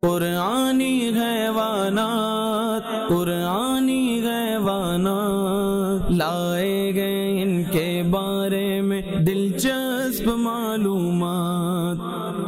कुरानी हैवानात, कुरानी हैवानात लाए गए इनके बारे में दिलचस्प मालूमात।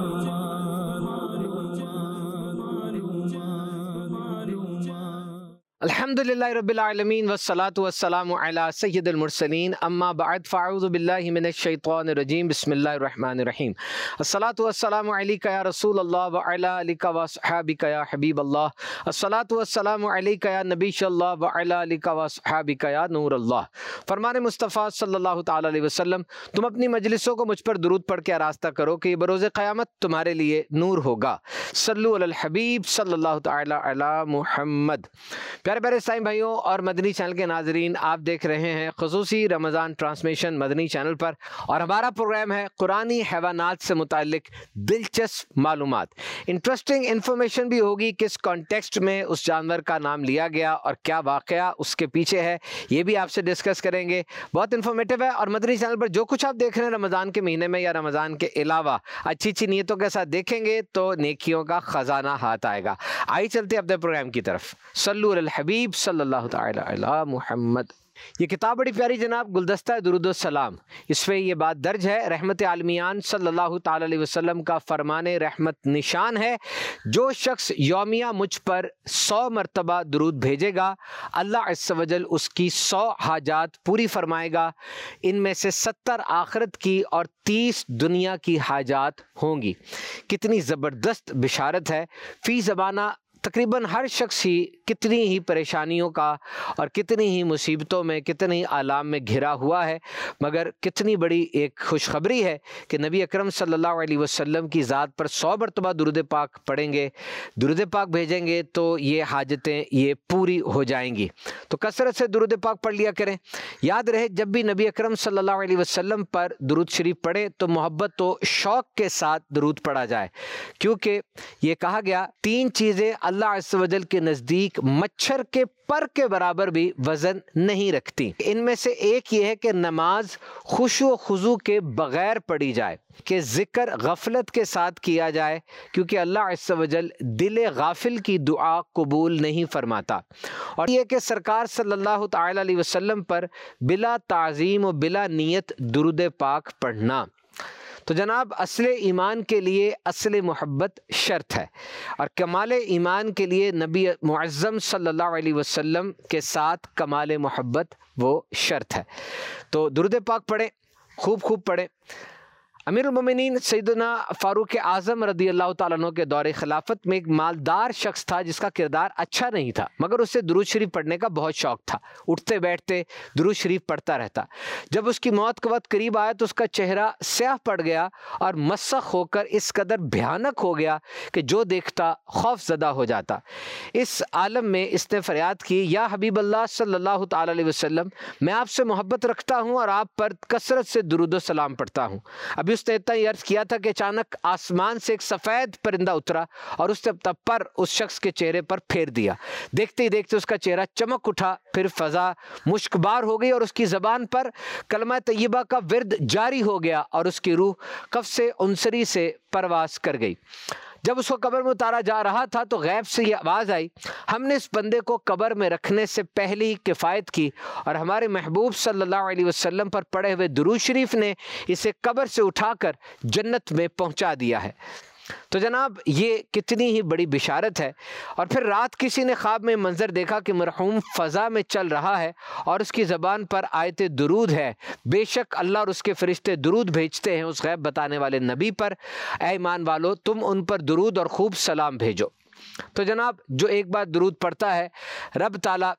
अल्हम्दुलिल्लाहि रब्बिल आलमीन वस्सलातु वस्सलामु अला सय्यिदिल मुरसलीन अम्मा बअद फ़अऊज़ु बिल्लाहि मिनश शैतानिर रजीम बिस्मिल्लाहिर रहमानिर रहीम। अस्सलातु वस्सलामु अलैका या रसूल अल्लाह व अला आलिका व अस्हाबिका या हबीब अल्लाह। अस्सलातु वस्सलामु अलैका या नबी अल्लाह व अला आलिका व अस्हाबिका या नूर अल्लाह। फरमान मुस्तफ़ा सल्लल्लाहु तआला अलैहि वसल्लम, तुम अपनी मजलिसों को मुझ पर दुरूद पढ़ के आरास्ता करो कि बरोज़ क़यामत तुम्हारे लिए नूर होगा। सल्लु अलल हबीब सल्लल्लाहु तआला अला मुहम्मद। प्यारे प्यारे इस्लामी भाइयों और मदनी चैनल के नाजरीन, आप देख रहे हैं खुसूसी रमज़ान ट्रांसमिशन मदनी चैनल पर, और हमारा प्रोग्राम है कुरानी हैवानात से मुताल्लिक दिलचस्प मालूमात। इंटरेस्टिंग इन्फॉर्मेशन भी होगी, किस कॉन्टेक्स्ट में उस जानवर का नाम लिया गया और क्या वाक़या उसके पीछे है, ये भी आपसे डिस्कस करेंगे। बहुत इन्फॉर्मेटिव है। और मदनी चैनल पर जो कुछ आप देख रहे हैं रमज़ान के महीने में या रमज़ान के अलावा अच्छी अच्छी नीयतों के साथ देखेंगे तो नेकियों का ख़जाना हाथ आएगा। आइए चलते अपने प्रोग्राम की तरफ। सल्लु अलल हबीब सल्लल्लाहु तआला अला मुहम्मद। ये किताब बड़ी प्यारी जनाब, गुलदस्ता दुरूद सलाम। इसमें ये बात दर्ज है, रहमत आलमियान सल्लल्लाहु ताला अलैहि वसल्लम का फरमाने रहमत निशान है, जो शख्स यौमिया मुझ पर 100 मरतबा दुरूद भेजेगा, अल्लाह अज़्ज़ व जल उसकी 100 हाजात पूरी फरमाएगा। इनमें से 70 आखिरत की और 30 दुनिया की हाजात होंगी। कितनी ज़बरदस्त बिशारत है। फ़ी ज़बाना तकरीबन हर शख्स ही कितनी ही परेशानियों का और कितनी ही मुसीबतों में, कितनी आलाम में घिरा हुआ है, मगर कितनी बड़ी एक खुशखबरी है कि नबी अकरम सल्लल्लाहु अलैहि वसल्लम की ज़ात पर 100 मरतबा दुरूद पाक पढ़ेंगे, दुरूद पाक भेजेंगे तो ये हाजतें ये पूरी हो जाएंगी। तो कसरत से दुरूद पाक पढ़ लिया करें। याद रहे, जब भी नबी अकरम सल्लल्लाहु अलैहि वसल्लम पर दुरूद शरीफ पढ़े तो मोहब्बत तो शौक़ के साथ दुरूद पढ़ा जाए, क्योंकि ये कहा गया 3 चीज़ें अल्लाह अज़्ज़ व जल के नज़दीक मच्छर के पर के बराबर भी वज़न नहीं रखती। इनमें से एक ये है कि नमाज खुशू खुजू के बग़ैर पढ़ी जाए, कि ज़िक्र गफलत के साथ किया जाए, क्योंकि अल्लाह अज़्ज़ व जल दिल गाफिल की दुआ कबूल नहीं फरमाता। और ये कि सरकार सल्लल्लाहु तआला अलैहि वसल्लम पर बिला ताज़ीम और बिला नियत दुरूद पाक पढ़ना। तो जनाब, असले ईमान के लिए असले मोहब्बत शर्त है, और कमाले ईमान के लिए नबी मुअज़्ज़म सल्लल्लाहु अलैहि वसल्लम के साथ कमाले मोहब्बत वो शर्त है। तो दुरूद पाक पढ़ें, खूब खूब पढ़ें। अमीरुल मोमिनीन सैयदना फ़ारूक आज़म रज़ी अल्लाह तआला अन्हु के दौरे खिलाफत में एक मालदार शख्स था जिसका किरदार अच्छा नहीं था, मगर उसे दुरूद शरीफ पढ़ने का बहुत शौक़ था। उठते बैठते दुरूद शरीफ पढ़ता रहता। जब उसकी मौत का वक्त करीब आया तो उसका चेहरा स्याह पड़ गया और मसख होकर इस कदर भयानक हो गया कि जो देखता खौफज़दा हो जाता। इस आलम में इसने फरियाद की, या हबीब अल्लाह सल्लल्लाहु तआला अलैहि वसल्लम, मैं आपसे मोहब्बत रखता हूँ और आप पर कसरत से दुरूद सलाम पढ़ता हूँ। अभी उसने इतना ही अर्ज किया था कि अचानक आसमान से एक सफ़ेद परिंदा उतरा और उसने तब पर उस शख्स के चेहरे पर फेर दिया। देखते ही देखते उसका चेहरा चमक उठा, फिर फ़ज़ा मुश्कबार हो गई और उसकी ज़बान पर कलमा तय्यबा का विर्द जारी हो गया और उसकी रूह कफ़्स उनसरी से परवास कर गई। जब उसको कब्र में उतारा जा रहा था तो गैब से ये आवाज़ आई, हमने इस बंदे को कब्र में रखने से पहले ही किफ़ायत की और हमारे महबूब सल्लल्लाहु अलैहि वसल्लम पर पढ़े हुए दुरूद शरीफ ने इसे कब्र से उठाकर जन्नत में पहुंचा दिया है। तो जनाब, ये कितनी ही बड़ी बिशारत है। और फिर रात किसी ने ख्वाब में मंजर देखा कि मरहूम फ़ज़ा में चल रहा है और उसकी ज़बान पर आयत दुरूद है। बेशक अल्लाह और उसके फ़रिश्ते दुरूद भेजते हैं उस गैब बताने वाले नबी पर। ऐ ईमान वालो, तुम उन पर दुरूद और खूब सलाम भेजो। तो जनाब, जो एक बार दुरूद पढ़ता है, रब ताला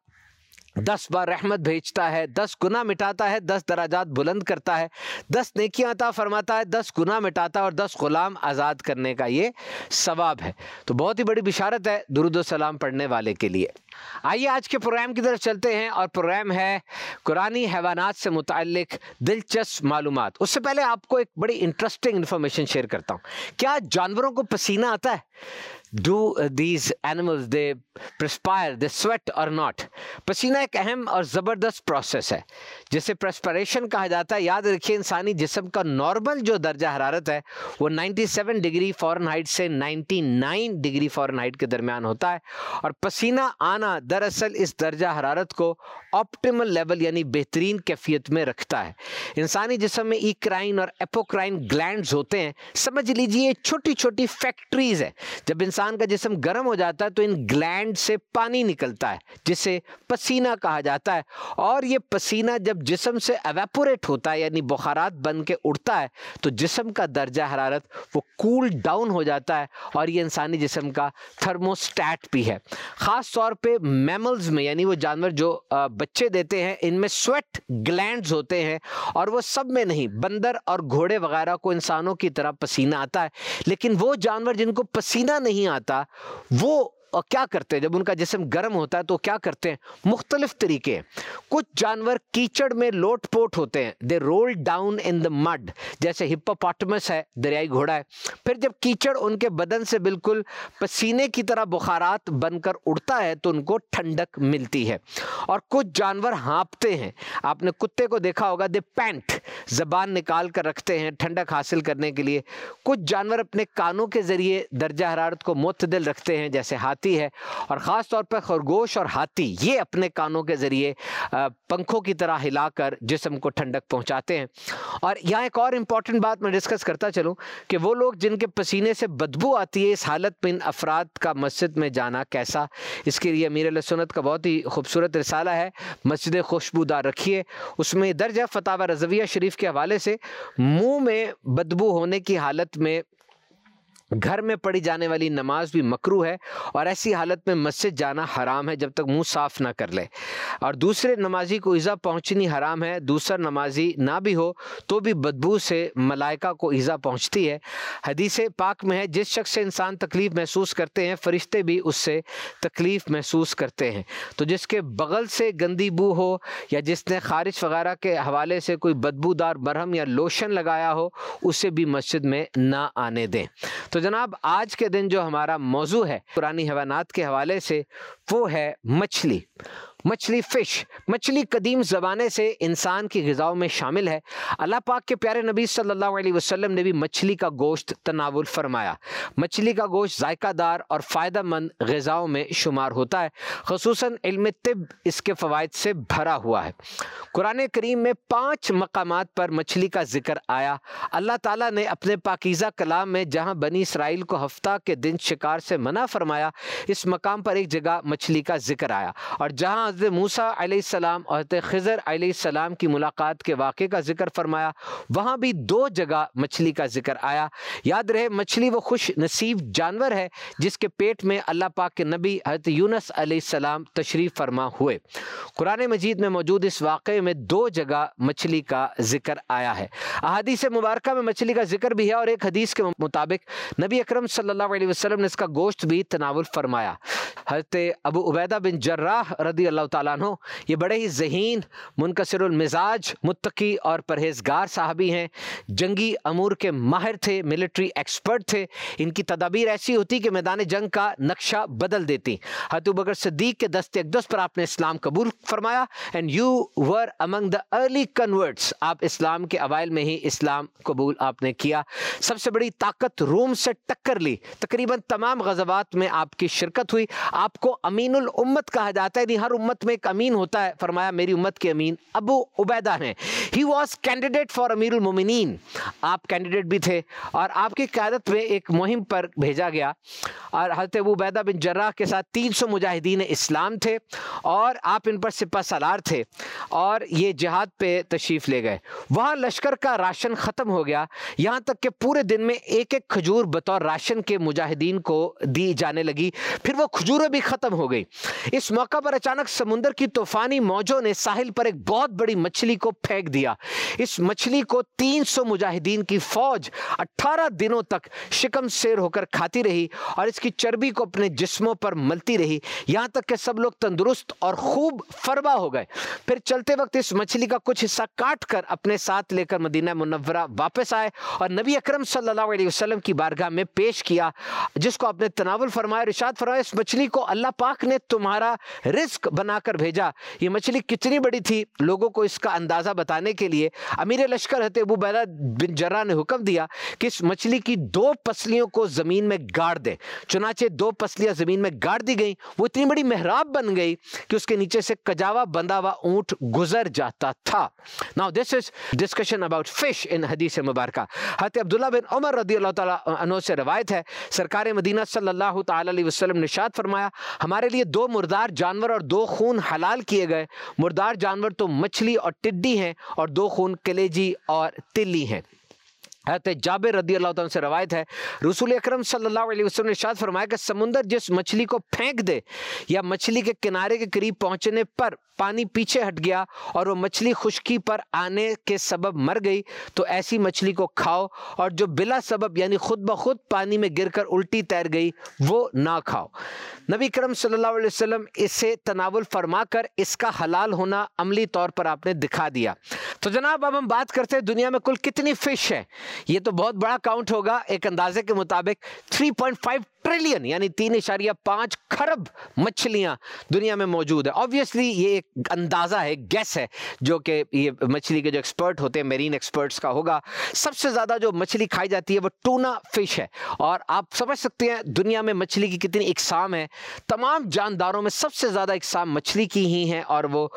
10 बार रहमत भेजता है, 10 गुनाह मिटाता है, 10 दराजात बुलंद करता है, 10 नेकियां अता फरमाता है, 10 गुनाह मिटाता है और 10 गुलाम आज़ाद करने का ये सवाब है। तो बहुत ही बड़ी बिशारत है दुरूद सलाम पढ़ने वाले के लिए। आइए आज के प्रोग्राम की तरफ चलते हैं, और प्रोग्राम है कुरानी हैवानात से मुताल्लिक दिलचस्प मालूमात। उससे पहले आपको एक बड़ी इंटरेस्टिंग इन्फॉर्मेशन शेयर करता हूँ। क्या जानवरों को पसीना आता है? do these animals they perspire, they sweat or not? पसीना एक अहम और ज़बरदस्त प्रोसेस है जिसे perspiration कहा जाता है। याद रखिए, इंसानी जिस्म का नॉर्मल जो दर्जा हरारत है वो 97 डिग्री फ़ारेनहाइट से 99 डिग्री फ़ारेनहाइट के दरमियान होता है, और पसीना आना दरअसल इस दर्जा हरारत को ऑप्टिमल लेवल यानी बेहतरीन कैफियत में रखता है। इंसानी जिस्म में ईक्राइन और एपोक्राइन ग्लैंड्स होते हैं। समझ लीजिए छोटी छोटी फैक्ट्रीज है। जब इंसान का जिस्म गर्म हो जाता है तो इन ग्लैंड से पानी निकलता है जिसे पसीना कहा जाता है, और ये पसीना जब जिस्म से एवेपोरेट होता है यानी बुखारात बन के उड़ता है तो जिस्म का दर्जा हरारत वो कूल डाउन हो जाता है, और ये इंसानी जिस्म का थर्मोस्टैट भी है। ख़ास तौर पे मैमल्स में यानी वो जानवर जो बच्चे देते हैं इनमें स्वेट ग्लैंड्स होते हैं, और वो सब में नहीं, बंदर और घोड़े वगैरह को इंसानों की तरह पसीना आता है। लेकिन वो जानवर जिनको पसीना नहीं आता वो और क्या करते हैं जब उनका जिस्म गर्म होता है तो क्या करते हैं? मुख्तलिफ तरीके हैं। कुछ जानवर कीचड़ में लोट पोट होते हैं, they roll down in the mud, जैसे हिप्पोपोटामस है, दरियाई घोड़ा है। फिर जब कीचड़ उनके बदन से बिल्कुल पसीने की तरह बुखारात बनकर उड़ता है तो उनको ठंडक मिलती है। और कुछ जानवर हाँपते हैं, आपने कुत्ते को देखा होगा, दे पैंट, जबान निकाल कर रखते हैं ठंडक हासिल करने के लिए। कुछ जानवर अपने कानों के जरिए दर्जा हरारत को मुतदिल रखते हैं जैसे हाथी है, और ख़ास तौर पर खरगोश और हाथी ये अपने कानों के ज़रिए पंखों की तरह हिलाकर जिस्म को ठंडक पहुंचाते हैं। और यहाँ एक और इम्पॉर्टेंट बात मैं डिस्कस करता चलूँ कि वो लोग जिनके पसीने से बदबू आती है, इस हालत में इन अफराद का मस्जिद में जाना कैसा? इसके लिए अमीर अहले सुन्नत का बहुत ही खूबसूरत रिसाला है, मस्जिद खुशबूदार रखिए। उसमें दर्ज है फतावा रज़विया शरीफ के हवाले से, मुँह में बदबू होने की हालत में घर में पढ़ी जाने वाली नमाज भी मकरूह है, और ऐसी हालत में मस्जिद जाना हराम है जब तक मुंह साफ ना कर ले। और दूसरे नमाजी को ईज़ा पहुंचनी हराम है, दूसरा नमाजी ना भी हो तो भी बदबू से मलाइका को ईज़ा पहुंचती है। हदीस पाक में है, जिस शख्स से इंसान तकलीफ़ महसूस करते हैं फरिश्ते भी उससे तकलीफ़ महसूस करते हैं। तो जिसके बगल से गंदी बू हो या जिसने खारिज वगैरह के हवाले से कोई बदबूदार मरहम या लोशन लगाया हो उसे भी मस्जिद में ना आने दें। तो जनाब, आज के दिन जो हमारा मौजू है पुरानी हैवानात के हवाले से वो है मछली। मछली, फिश, मछली कदीम ज़माने से इंसान की ग़िज़ाओं में शामिल है। अल्लाह पाक के प्यारे नबी सल्लल्लाहु अलैहि वसल्लम ने भी मछली का गोश्त तनावुल फरमाया। मछली का गोश्त ज़ायकादार और फ़ायदेमंद ग़िज़ाओं में शुमार होता है, ख़ुसूसन इल्म तिब इसके फ़वाइद से भरा हुआ है। कुरान करीम में 5 मकामात पर मछली का जिक्र आया। अल्लाह ताला ने अपने पाकीज़ा कलाम में जहाँ बनी इसराइल को हफ्ता के दिन शिकार से मना फरमाया, इस मकाम पर एक जगह मछली का जिक्र आया, और जहाँ हज़रत मूसा अलैहिस्सलाम और हज़रत खिज़र अलैहिस्सलाम की मुलाकात के वाक़े का जिक्र फरमाया, वहाँ भी 2 जगह मछली का जिक्र आया। याद रहे, मछली वो खुश नसीब जानवर है जिसके पेट में अल्लाह पाक के नबी हज़रत यूनुस अलैहिस्सलाम तशरीफ़ फरमा हुए। कुरान मजीद में मौजूद इस वाक़े में 2 जगह मछली का जिक्र आया है। अहादीस मुबारका में मछली का जिक्र भी है, और एक हदीस के मुताबिक नबी अकरम सल्लल्लाहु अलैहि वसल्लम ने इसका गोश्त भी तनावुल फरमाया। हज़रत अबू उबैदा बिन जर्राह रदी अल्लाह ताला अन्हु, ये बड़े ही ज़हीन, मुनकसिरुल मिजाज, मुत्तकी और परहेजगार साहबी हैं। जंगी अमूर के माहिर थे, मिलिट्री एक्सपर्ट थे। इनकी तदाबीर ऐसी होती कि मैदान जंग का नक्शा बदल देती। हज़रत अबू बकर सिद्दीक़ के दस्ते अक़दस पर आपने इस्लाम कबूल फरमाया, and you were among the early converts, आप इस्लाम के अवाइल में ही इस्लाम कबूल आपने किया। सबसे बड़ी ताकत रूम से टक्कर ली, तकरीबन तमाम गज़वात में आपकी शिरकत हुई। आपको अमीनुल उम्मत कहा जाता है, हर उम्मत में एक अमीन होता है। फरमाया मेरी उम्मत के अमीन अबू उबैदा हैं। ही वॉज कैंडिडेट फॉर अमीरुल मोमिनीन, आप कैंडिडेट भी थे, और आपकी क़यादत में एक मुहिम पर भेजा गया, और हज़रत अबू उबैदा बिन जर्राह के साथ 300 मुजाहिदीन इस्लाम थे, और आप इन पर सिपा सलार थे, और ये जिहाद पे तशरीफ़ ले गए। वहाँ लश्कर का राशन ख़त्म हो गया, यहाँ तक कि पूरे दिन में एक खजूर बतौर राशन के मुजाहिदीन को दी जाने लगी। फिर वो खजूर हुए भी खत्म हो गई। इस मौका पर अचानक समुद्र की तूफानी मौजों ने साहिल पर एक बहुत बड़ी मछली को फेंक दिया। इस मछली को 300 मुजाहिदीन की फौज 18 दिनों तक शिकम शेर होकर खाती रही और इसकी चर्बी को अपने जिस्मों पर मलती रही, यहां तक कि सब लोग तंदुरुस्त और खूब फरवा हो गए। फिर चलते वक्त इस मछली का कुछ हिस्सा काट कर अपने साथ लेकर मदीना मुनव्वरा वापस आए और नबी अकरम सल्लल्लाहु अलैहि वसल्लम की बारगाह में पेश किया, जिसको आपने तनावुल फरमाया। इरशाद फरमाया, इस मछली को अल्लाह पाक ने तुम्हारा रिस्क बनाकर भेजा। ये मछली कितनी बड़ी थी, लोगों को इसका अंदाजा बताने के लिए अमीर लश्कर हज़रत अबू उबैदा बिन जर्राह ने हुक्म दिया कि इस मछली की 2 पसलियों को जमीन में गाड़ दे। चुनाचे 2 पसलियां जमीन में गाड़ दी गई। वो इतनी बड़ी मेहराब बन गई कि उसके नीचे से कजावा बंधा हुआ ऊंट गुजर जाता था। Now this is discussion about fish in हदीस मुबारका। हज़रत अब्दुल्लाह बिन उमर रदियल्लाहु ताला अन्हु से रवायत है, सरकार मदीना सल्लल्लाहु ताला अलैहि वसल्लम ने इरशाद फरमाया, हमारे लिए 2 मुर्दार जानवर और 2 खून हलाल किए गए। मुर्दार जानवर तो मछली और टिड्डी हैं और 2 खून कलेजी और तिल्ली हैं। हज़रत जाबिर रदियल्लाहु ताला से रवायत है, रसूल अकरम सल्लल्लाहु अलैहि वसल्लम ने इरशाद फरमाया कि समुंदर जिस मछली को फेंक दे या मछली के किनारे के करीब पहुंचने पर पानी पीछे हट गया और वो मछली खुश्की पर आने के सबब मर गई, तो ऐसी मछली को खाओ, और जो बिला सबब यानी खुद ब खुद पानी में गिरकर उल्टी तैर गई वो ना खाओ। नबी करम सल्लल्लाहु अलैहि वसल्लम इसे तनावुल फरमाकर इसका हलाल होना अमली तौर पर आपने दिखा दिया। तो जनाब अब हम बात करते हैं दुनिया में कुल कितनी फिश है। ये तो बहुत बड़ा काउंट होगा। एक अंदाजे के मुताबिक 3.5 ट्रिलियन यानी 3.5 खरब मछलियां दुनिया में मौजूद है। ऑब्वियसली ये एक अंदाजा है, गैस है, जो कि ये मछली के जो एक्सपर्ट होते हैं, मेरीन एक्सपर्ट्स का होगा। सबसे ज्यादा जो मछली खाई जाती है वो टूना फिश है, और आप समझ सकते हैं दुनिया में मछली की कितनी इकसाम है। तमाम जानदारों में सबसे ज्यादा इकसाम मछली की ही है, और वो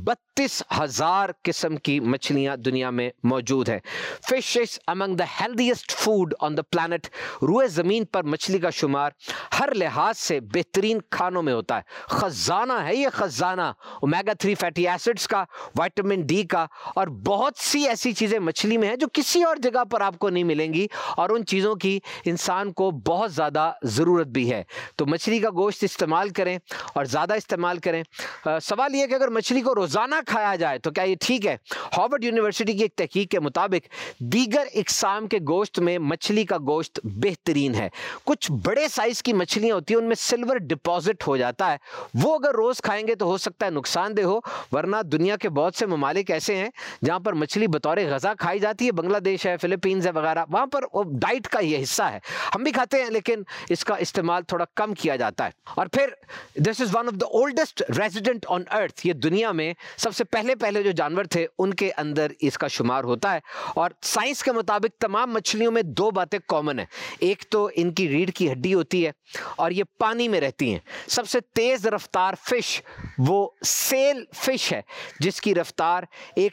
32,000 किस्म की मछलियां दुनिया में मौजूद है। Fish is among the healthiest food on the planet. रुए जमीन पर मछली का शुमार हर लिहाज से बेहतरीन खानों में होता है। खजाना है ये, खजाना ओमेगा 3 फैटी एसिड्स का, विटामिन डी का, और बहुत सी ऐसी चीजें मछली में है जो किसी और जगह पर आपको नहीं मिलेंगी, और उन चीजों की इंसान को बहुत ज्यादा जरूरत भी है। तो मछली का गोश्त इस्तेमाल करें और ज्यादा इस्तेमाल करें। सवाल यह कि अगर मछली को रोजाना खाया जाए तो क्या ये ठीक है? हार्वर्ड यूनिवर्सिटी की एक तहकीक के मुताबिक दीगर इकसाम के गोश्त में मछली का गोश्त बेहतरीन है। कुछ बड़े साइज की मछलियां होती हैं, उनमें सिल्वर डिपॉजिट हो जाता है, वो अगर रोज खाएंगे तो हो सकता है नुकसानदेह हो, वरना दुनिया के बहुत से ममालिक ऐसे हैं जहां पर मछली बतौर गजा खाई जाती है। बांग्लादेश है, फिलीपींस है वगैरह, वहां पर वो डाइट का ये हिस्सा है। हम भी खाते हैं लेकिन इसका इस्तेमाल थोड़ा कम किया जाता है। और फिर this is one of the oldest resident on earth. ये दुनिया में सबसे पहले जो जानवर थे उनके अंदर इसका शुमार होता है। और साइंस के मुताबिक तमाम मछलियों में 2 बातें कॉमन है। एक तो इनकी रीढ़ की हड्डी होती है और ये पानी में रहती हैं। सबसे तेज रफ्तार फिश वो सेल फिश है, जिसकी रफ्तार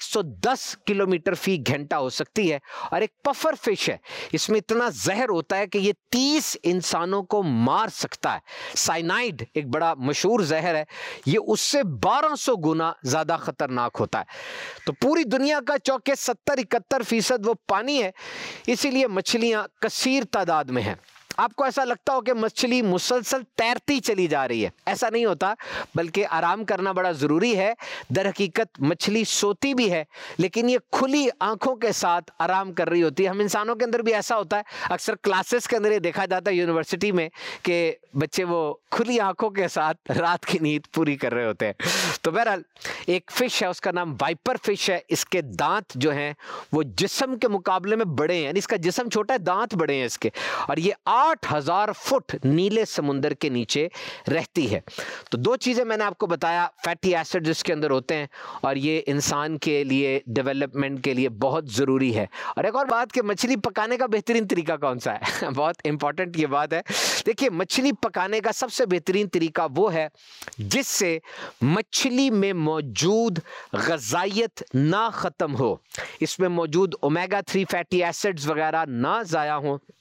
110 किलोमीटर फी घंटा हो सकती है। और एक पफर फिश है, इसमें इतना जहर होता है कि ये 30 इंसानों को मार सकता है। साइनाइड एक बड़ा मशहूर जहर है, ये उससे 1200 गुना ज्यादा खतरनाक होता है। तो पूरी दुनिया का चौके 70-71% वो पानी है, इसीलिए मछलियां कसीर तादाद में हैं। आपको ऐसा लगता हो कि मछली मुसलसल तैरती चली जा रही है, ऐसा नहीं होता, बल्कि आराम करना बड़ा ज़रूरी है। दर हकीकत मछली सोती भी है, लेकिन ये खुली आंखों के साथ आराम कर रही होती है। हम इंसानों के अंदर भी ऐसा होता है, अक्सर क्लासेस के अंदर ये देखा जाता है यूनिवर्सिटी में कि बच्चे वो खुली आंखों के साथ रात की नींद पूरी कर रहे होते हैं। तो बहरहाल एक फ़िश है, उसका नाम वाइपर फिश है। इसके दांत जो हैं वो जिस्म के मुकाबले में बड़े हैं, यानी इसका जिस्म छोटा है, दांत बड़े हैं इसके, और ये 8,000 फुट नीले समुंदर के नीचे रहती है। तो 2 चीज़ें मैंने आपको बताया, फैटी एसिड जिसके अंदर होते हैं, और ये इंसान के लिए डेवलपमेंट के लिए बहुत ज़रूरी है। और एक और बात कि मछली पकाने का बेहतरीन तरीका कौन सा है बहुत इंपॉर्टेंट ये बात है। देखिए, मछली पकाने का सबसे बेहतरीन तरीका वो है जिससे मछली में मौजूद ग़ज़ाइयत ना ख़त्म हो, इसमें मौजूद ओमेगा 3 फैटी एसिड्स वगैरह ना ज़ाया हो,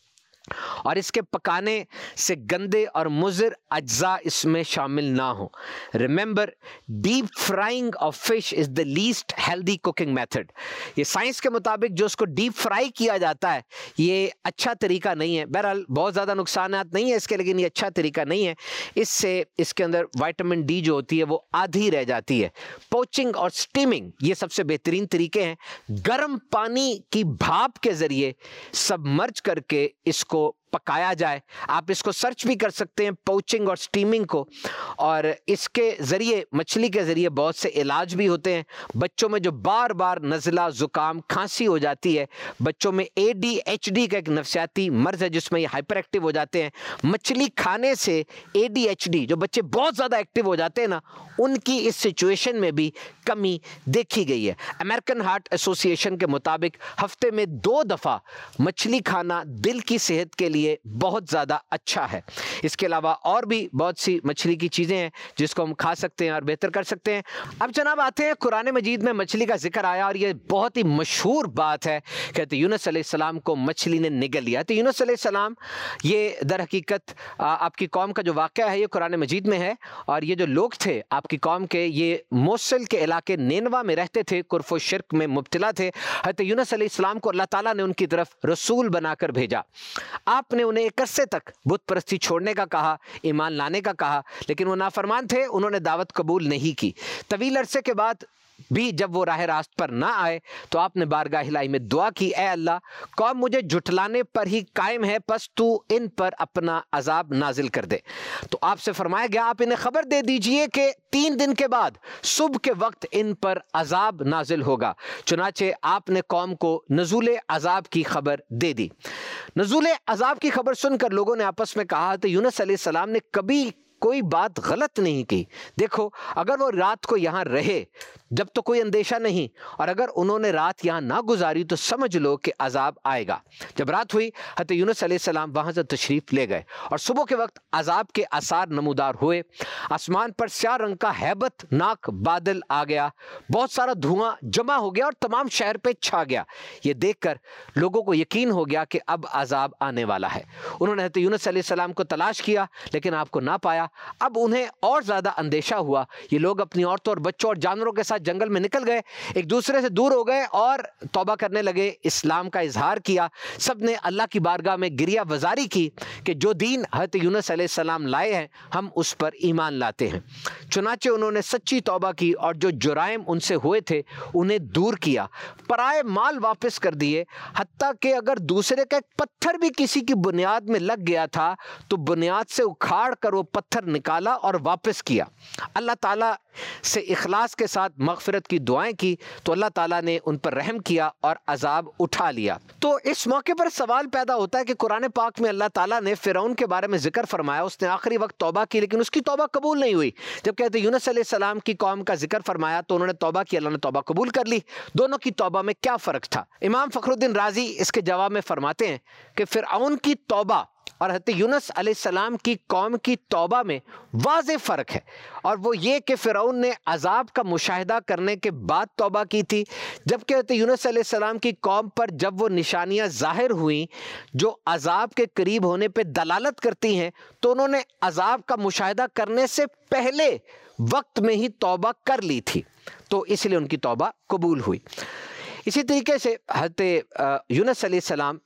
और इसके पकाने से गंदे और मुज़र अज्जा इसमें शामिल ना हो। Remember, deep frying of fish is the least healthy cooking method. ये साइंस के मुताबिक जो उसको डीप फ्राई किया जाता है ये अच्छा तरीका नहीं है। बहरहाल बहुत ज़्यादा नुकसानात नहीं है इसके, लेकिन ये अच्छा तरीका नहीं है। इससे इसके अंदर विटामिन डी जो होती है वो आधी रह जाती है। पोचिंग और स्टीमिंग ये सबसे बेहतरीन तरीके हैं। गर्म पानी की भाप के ज़रिए सबमर्ज करके इसको पकाया जाए। आप इसको सर्च भी कर सकते हैं, पोचिंग और स्टीमिंग को, और इसके ज़रिए, मछली के ज़रिए बहुत से इलाज भी होते हैं। बच्चों में जो बार बार नज़ला, ज़ुकाम, खांसी हो जाती है, बच्चों में ADHD का एक नफसियाती मर्ज़ है जिसमें ये हाइपर एक्टिव हो जाते हैं। मछली खाने से ADHD, जो बच्चे बहुत ज़्यादा एक्टिव हो जाते हैं ना, उनकी इस सिचुएशन में भी कमी देखी गई है। अमेरिकन हार्ट एसोसिएशन के मुताबिक हफ्ते में 2 दफ़ा मछली खाना दिल की सेहत के लिए बहुत ज़्यादा अच्छा है। इसके अलावा और भी बहुत सी मछली की चीज़ें हैं जिसको हम खा सकते हैं और बेहतर कर सकते हैं। अब जनाब आते हैं, कुरान मजीद में मछली का जिक्र आया और ये बहुत ही मशहूर बात है। कहते यूनुस अलैहिस्सलाम को मछली ने निगल लिया। तो यूनुस अलैहिस्सलाम, ये दर हकीकत आपकी कौम का जो वाक़या है ये कुरान मजीद में है, और ये जो लोग थे आपकी कौम के, ये मोसल के इलाके नेनवा में रहते थे, कुफ्र व शिर्क में मुब्तला थे। हज़रत यूनुस अलैहिस्सलाम को अल्लाह ताला ने उनकी तरफ रसूल बनाकर भेजा। आपने उन्हें एक अरसे तक बुत परस्ती छोड़ने का कहा, ईमान लाने का कहा, लेकिन वो नाफरमान थे, उन्होंने दावत कबूल नहीं की। तवील अरसे के बाद भी जब वो राह रास्त पर ना आए तो आपने बारगाह इलाही में दुआ की, ए अल्लाह, कौम मुझे जुटलाने पर ही कायम है, बस तू इन पर अपना अजाब नाजिल कर दे। तो आपसे फरमाया गया आप इन्हें खबर दे दीजिए कि 3 दिन के बाद सुबह के वक्त इन पर अजाब नाजिल होगा। चुनाचे आपने कौम को नज़ूल अजाब की खबर दे दी। नज़ूल अजाब की खबर सुनकर लोगों ने आपस में कहा तो यूनुस अलैहिस्सलाम ने कभी कोई बात गलत नहीं की। देखो, अगर वो रात को यहाँ रहे जब तो कोई अंदेशा नहीं, और अगर उन्होंने रात यहाँ ना गुजारी तो समझ लो कि अजाब आएगा। जब रात हुई हज़रत यूनुस अलैहिस्सलाम वहाँ से तशरीफ़ ले गए और सुबह के वक्त अजाब के आसार नमूदार हुए। आसमान पर स्याह रंग का हैबतनाक बादल आ गया, बहुत सारा धुआं जमा हो गया और तमाम शहर पे छा गया। ये देखकर लोगों को यकीन हो गया कि अब अजाब आने वाला है। उन्होंने हज़रत यूनुस अलैहिस्सलाम को तलाश किया लेकिन आपको ना पाया। अब उन्हें और ज़्यादा अंदेशा हुआ। ये लोग अपनी औरतों और बच्चों और जानवरों के साथ जंगल में निकल गए, एक दूसरे से दूर हो गए और तौबा करने लगे, इस्लाम का इजहार किया। सब ने अल्लाह की बारगाह में गिरिया वजारी की कि जो दीन हज़रत यूनुस अलैहिस्सलाम लाए हैं हम उस पर ईमान लाते हैं। चुनाचे उन्होंने सच्ची तौबा की और जो जुराइम उनसे हुए थे उन्हें दूर किया, पराए माल वापस कर दिए। हत्ता कि अगर दूसरे का एक पत्थर भी किसी की बुनियाद में लग गया था तो बुनियाद से उखाड़ कर वो पत्थर निकाला और वापस किया। अल्लाह ताला से इखलास के साथ मगफिरत की दुआएं की तो अल्लाह ताला ने उन पर रहम किया और अजाब उठा लिया। तो इस मौके पर सवाल पैदा होता है कि कुरान पाक में अल्लाह ताला ने फिरौन के बारे में जिक्र फरमाया, उसने आखिरी वक्त तौबा की लेकिन उसकी तौबा कबूल नहीं हुई। जब कहते यूनुस अलैहिस्सलाम की कौम का जिक्र फरमाया तो उन्होंने तौबा की, अल्लाह ने तौबा कबूल कर ली। दोनों की तौबा में क्या फ़र्क था? इमाम फ़खरुद्दीन राजी इसके जवाब में फरमाते हैं कि फिरौन की तौबा और हज़रत यूनुस अलैहिस्सलाम की कौम की तौबा में वाज़े फ़र्क है, और वो ये कि फ़िरौन ने अजाब का मुशाहिदा करने के बाद तौबा की थी, जबकि हज़रत यूनुस अलैहिस्सलाम की कौम पर जब वो निशानियाँ ज़ाहिर हुई जो अजाब के करीब होने पे दलालत करती हैं तो उन्होंने अजाब का मुशाहिदा करने से पहले वक्त में ही तौबा कर ली थी, तो इसलिए उनकी तौबा कबूल हुई। इसी तरीके से हज़रत यूनुस अलैहिस्सलाम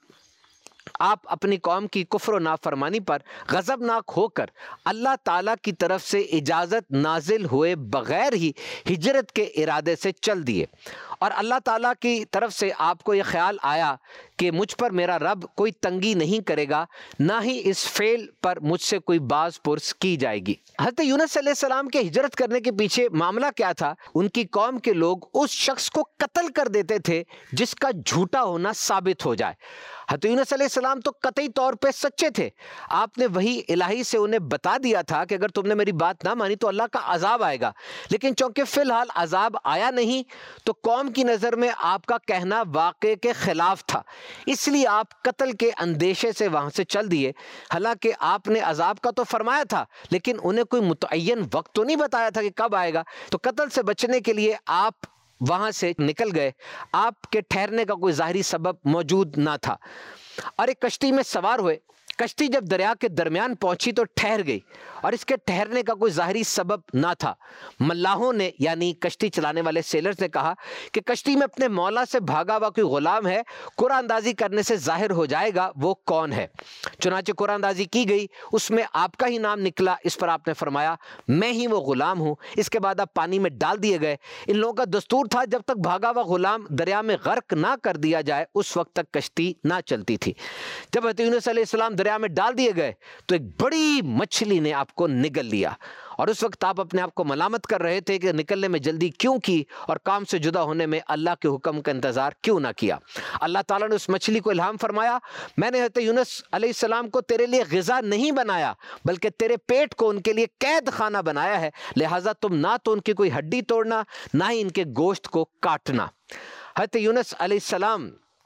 आप अपनी कौम की कुफ्र नाफरमानी पर गज़बनाक होकर अल्लाह ताला की तरफ से इजाज़त नाजिल हुए बग़ैर ही हिजरत के इरादे से चल दिए, और अल्लाह ताला की तरफ से आपको ये ख्याल आया कि मुझ पर मेरा रब कोई तंगी नहीं करेगा, ना ही इस फेल पर मुझसे कोई बाज पुरस की जाएगी। हज़रत यूनुस अलैहिस्सलाम के हिजरत करने के पीछे मामला क्या था? उनकी कौम के लोग उस शख्स को कत्ल कर देते थे जिसका झूठा होना साबित हो जाए। हज़रत यूनुस अलैहिस्सलाम तो कतई तौर पे सच्चे थे। आपने वही इलाही से उन्हें बता दिया था कि अगर तुमने मेरी बात ना मानी तो अल्लाह का अजाब आएगा, लेकिन चूंकि फिलहाल अजाब आया नहीं तो कौम की नज़र में आपका कहना वाक़े के खिलाफ था, इसलिए आप कत्ल के अंदेशे से वहाँ से चल दिए। हालांकि आपने अजाब का तो फरमाया था लेकिन उन्हें कोई मुतय्यन वक्त तो नहीं बताया था कि कब आएगा, तो कत्ल से बचने के लिए आप वहाँ से निकल गए। आपके ठहरने का कोई ज़ाहिरी सबब मौजूद ना था और एक कश्ती में सवार हुए कश्ती जब दरिया के दरमियान पहुंची तो ठहर गई, और इसके ठहरने का कोई जाहिरी सबब ना था। मल्लाहों ने यानी कश्ती चलाने वाले सेलर्स ने कहा कि कश्ती में अपने मौला से भागा हुआ कोई गुलाम है, कुरानंदाजी करने से जाहिर हो जाएगा वो कौन है। चुनाचे कुरानंदाजी की गई, उसमें आपका ही नाम निकला। इस पर आपने फरमाया मैं ही वो गुलाम हूं। इसके बाद आप पानी में डाल दिए गए। इन लोगों का दस्तूर था जब तक भागा हुआ गुलाम दरिया में गर्क ना कर दिया जाए उस वक्त तक कश्ती ना चलती थी। जब हज़रत यूनुस अलैहिस्सलाम दरिया में डाल दिए गए तो एक बड़ी मछली ने आपको निगल लिया, और उस वक्त आप अपने आप को मलामत कर रहे थे कि निकलने में जल्दी क्यों की और काम से जुदा होने में अल्लाह के हुक्म का इंतजार क्यों ना किया। अल्लाह ताला ने उस मछली को इल्हाम फरमाया, मैंने हज़रत यूनुस अलैहिस्सलाम को तेरे लिए ग़िज़ा नहीं बनाया बल्कि तेरे पेट को उनके लिए कैद खाना बनाया है, लिहाजा तुम ना तो उनकी कोई हड्डी तोड़ना ना ही इनके गोश्त को काटना। हज़रत यूनुस अलैहिस्सलाम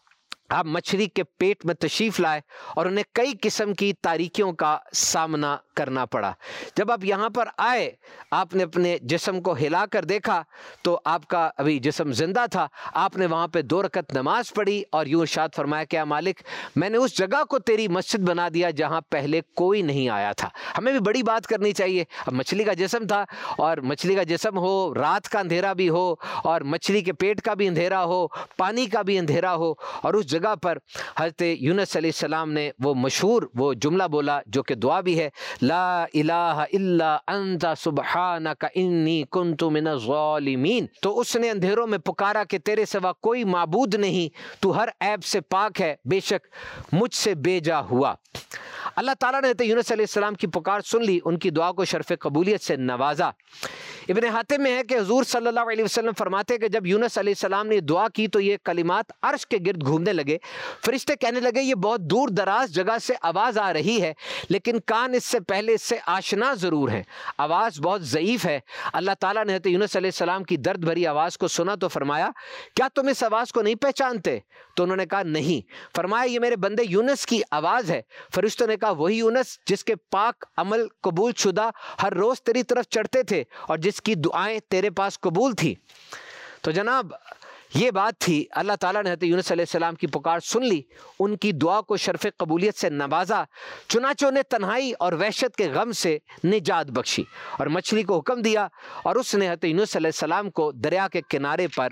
आप मछली के पेट में तशरीफ़ लाए और उन्हें कई किस्म की तारीकियों का सामना करना पड़ा। जब आप यहाँ पर आए आपने अपने जिस्म को हिला कर देखा तो आपका अभी जिस्म जिंदा था। आपने वहाँ पे 2 रकत नमाज पढ़ी और यूँ इरशाद फरमाया क्या मालिक, मैंने उस जगह को तेरी मस्जिद बना दिया जहाँ पहले कोई नहीं आया था। हमें भी बड़ी बात करनी चाहिए। अब मछली का जिस्म था, और मछली का जिस्म हो, रात का अंधेरा भी हो और मछली के पेट का भी अंधेरा हो, पानी का भी अंधेरा हो, और उस जगह पर हज़रत यूनुस अलैहिस्सलाम ने वो मशहूर वो जुमला बोला जो कि दुआ भी है, ला इलाहा इल्ला अंता सुब्हानका इन्नी कुन्तु मिनज़ ज़ालिमीन। तो उसने अंधेरों में पुकारा कि तेरे सिवा कोई माबूद नहीं, तू हर ऐब से पाक है, बेशक मुझसे बेजा हुआ। अल्लाह ताला ने यूनुस अलैहिस्सलाम की पुकार सुन ली, उनकी दुआ को शर्फ कबूलियत से नवाजा। इब्ने हातिम में है कि हुजूर सल्लल्लाहु अलैहि वसल्लम फरमाते हैं कि जब यूनुस अलैहिस्सलाम ने दुआ की तो ये कलिमात अर्श के गिर्द घूमने लगे। फरिश्ते कहने लगे ये बहुत दूर दराज जगह से आवाज़ आ रही है, लेकिन कान इससे पहले इससे आशना ज़रूर है, आवाज़ बहुत ज़ईफ़ है। अल्लाह ताला ने यूनुस अलैहिस्सलाम की दर्द भरी आवाज़ को सुना तो फरमाया क्या तुम इस आवाज़ को नहीं पहचानते? तो उन्होंने कहा नहीं। फरमाया ये मेरे बंदे यूनुस की आवाज़ है। फरिश्तों ने कहा वही यूनुस जिसके पाक अमल कबूल शुदा हर रोज़ तेरी तरफ चढ़ते थे और जिसकी दुआएं तेरे पास कबूल थी। तो जनाब ये बात थी। अल्लाह ताला ने यूनुस अलैहिस्सलाम की पुकार सुन ली, उनकी दुआ को शर्फ कबूलियत से नवाजा, चुनाचे उन्हें तन्हाई और वहशत के गम से निजात बख्शी और मछली को हुक्म दिया और उसने यूनुस अलैहिस्सलाम को दरिया के किनारे पर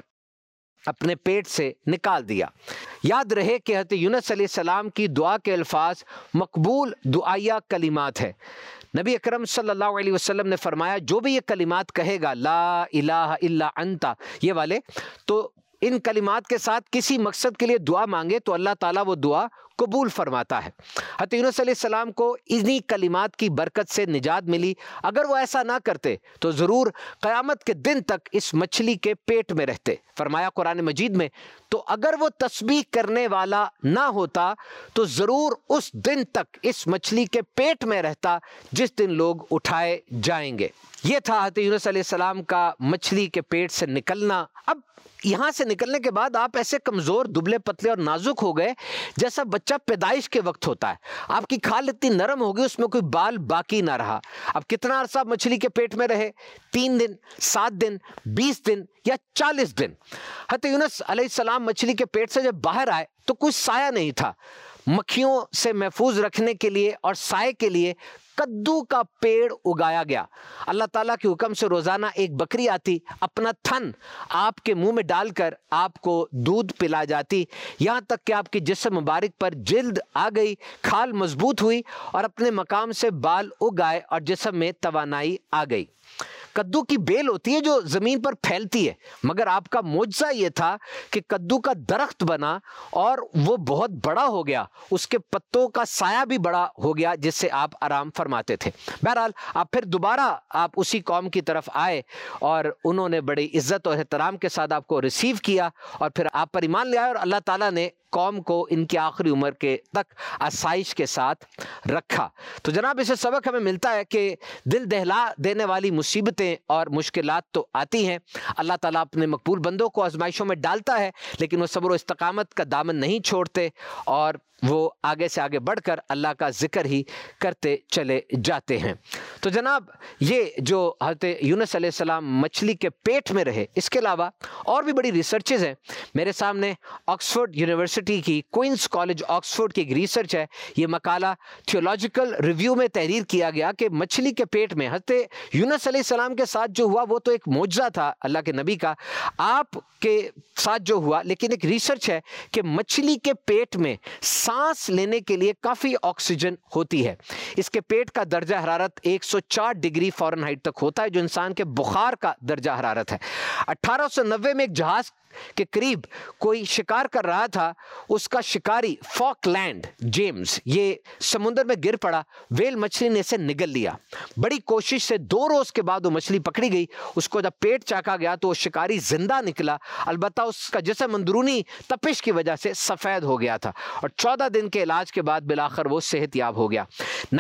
अपने पेट से निकाल दिया। याद रहे कि हज़रत यूनुस अलैहिस्सलाम की दुआ के अल्फाज मकबूल दुआया कलिमात है। नबी अकरम सल्लल्लाहु अलैहि वसल्लम ने फरमाया जो भी ये कलिमात कहेगा ला इलाहा इल्ला अंता ये वाले, तो इन कलिमात के साथ किसी मकसद के लिए दुआ मांगे तो अल्लाह ताला वो दुआ कबूल फरमाता है। हज़रत यूनुस अलैहिस्सलाम को इन्हीं कलिमात की बरकत से निजात मिली। अगर वो ऐसा ना करते तो ज़रूर क़यामत के दिन तक इस मछली के पेट में रहते। फरमाया कुरान मजीद में, तो अगर वो तस्बीह करने वाला ना होता तो ज़रूर उस दिन तक इस मछली के पेट में रहता जिस दिन लोग उठाए जाएंगे। ये था हज़रत यूनुस अलैहिस्सलाम का मछली के पेट से निकलना। अब यहाँ से निकलने के बाद आप ऐसे कमज़ोर दुबले पतले और नाजुक हो गए जैसा बच्चा पैदाइश के वक्त होता है। आपकी खाल इतनी नरम हो गई उसमें कोई बाल बाकी ना रहा। अब कितना अरसा मछली के पेट में रहे? 3 दिन, 7 दिन, 20 दिन या 40 दिन। हज़रत यूनुस अलैहिस्सलाम मछली के पेट से जब बाहर आए तो कुछ साया नहीं था। मक्खियों से महफूज रखने के लिए और साए के लिए कद्दू का पेड़ उगाया गया। अल्लाह ताला के हुक्म से रोज़ाना एक बकरी आती, अपना थन आपके मुंह में डालकर आपको दूध पिला जाती, यहाँ तक कि आपकी जिस्म मुबारक पर जिल्द आ गई, खाल मजबूत हुई और अपने मकाम से बाल उग आए और जिस्म में तवानाई आ गई। कद्दू की बेल होती है जो ज़मीन पर फैलती है, मगर आपका मोजज़ा ये था कि कद्दू का दरख्त बना और वो बहुत बड़ा हो गया, उसके पत्तों का साया भी बड़ा हो गया जिससे आप आराम फरमाते थे। बहरहाल आप फिर दोबारा आप उसी कौम की तरफ आए और उन्होंने बड़ी इज्जत और एहतराम के साथ आपको रिसीव किया और फिर आप पर ईमान ले आए और अल्लाह ताला ने कौम को इनकी आखिरी उम्र के तक आसाइश के साथ रखा। तो जनाब इससे सबक हमें मिलता है कि दिल दहला देने वाली मुसीबतें और मुश्किलात तो आती हैं, अल्लाह ताला अपने मकबूल बंदों को आजमाइशों में डालता है, लेकिन वो सब्र व इस्तकामत का दामन नहीं छोड़ते और वो आगे से आगे बढ़कर अल्लाह का जिक्र ही करते चले जाते हैं। तो जनाब ये जो हज़रत यूनुस अलैहिस्सलाम मछली के पेट में रहे, इसके अलावा और भी बड़ी रिसर्चेज हैं। मेरे सामने ऑक्सफोर्ड यूनिवर्सिटी यूनिवर्सिटी की क्वींस कॉलेज ऑक्सफोर्ड की एक रिसर्च है। ये मकाला थियोलॉजिकल रिव्यू में तहरीर किया गया कि मछली के पेट में हज़रत यूनुस अलैहिस्सलाम के साथ जो हुआ वो तो एक मौजज़ा था अल्लाह के नबी का, आपके साथ जो हुआ, लेकिन एक रिसर्च है कि मछली के पेट में सांस लेने के लिए काफ़ी ऑक्सीजन होती है। इसके पेट का दर्जा हरारत 104 डिग्री फ़ारेनहाइट तक होता है, जो इंसान के बुखार का दर्जा हरारत है। 1890 में एक जहाज के करीब कोई शिकार कर रहा था, उसका शिकारी फॉकलैंड जेम्स ये समुद्र में गिर पड़ा, वेल मछली ने इसे निगल लिया। बड़ी कोशिश से 2 रोज के बाद वो मछली पकड़ी गई, उसको जब पेट चाका गया तो वो शिकारी जिंदा निकला, अलबत्ता उसका जिस्म अंदरूनी तपिश की वजह से सफ़ेद हो गया था और 14 दिन के इलाज के बाद बिलाखिर वो सेहतयाब हो गया।